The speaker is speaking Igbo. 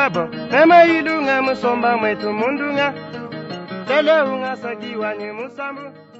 wabo ngema ilunga musomba mwetu mundunga tele unga sakiwa ni musambu